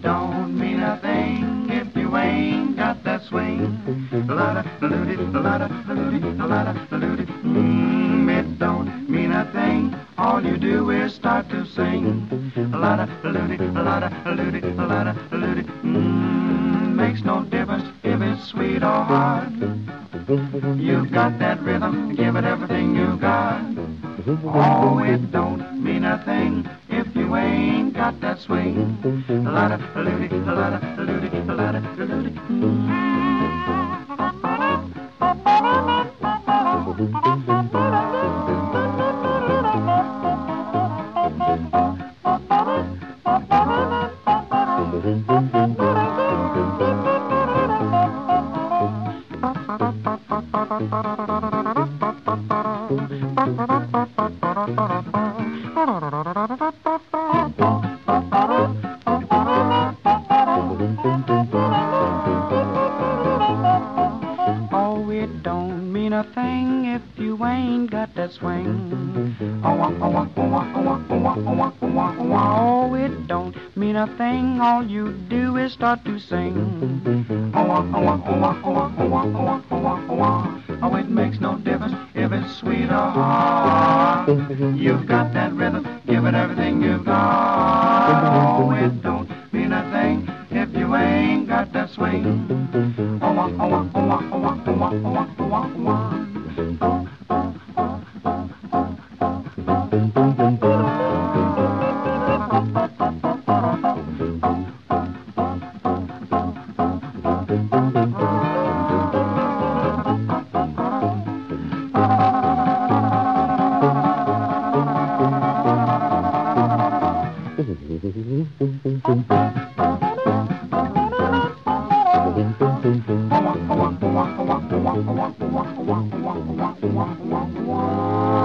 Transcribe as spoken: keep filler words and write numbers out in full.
don't mean a thing if you ain't got that swing. La-da, la-doody, la-da, la-doody, la-da, la-doody. Mmm, it don't mean a thing. All you do is start to sing. La-da, la-doody, la-da, la-doody, la-da, la-doody. Mmm, makes no difference if it's sweet or hard. You've got that rhythm, give it everything you got. Oh, it don't mean a thing if you ain't got that swing. La-da, la-doody, la-da, la-doody, la-da, la-doody. Oh, it don't mean a thing if you ain't got that swing. Oh, oh, oh, oh, oh, oh, oh, oh, oh, it don't mean a thing. All you do is start to sing. Oh, oh, oh, oh, oh, oh, oh, oh, oh, oh, it makes no difference if it's sweet or hard. You've got that rhythm, give it everything you've got. Oh, it don't mean a thing if you ain't got that swing. Oh, oh, oh, oh, oh, oh, oh, oh, oh, oh, oh. Wow.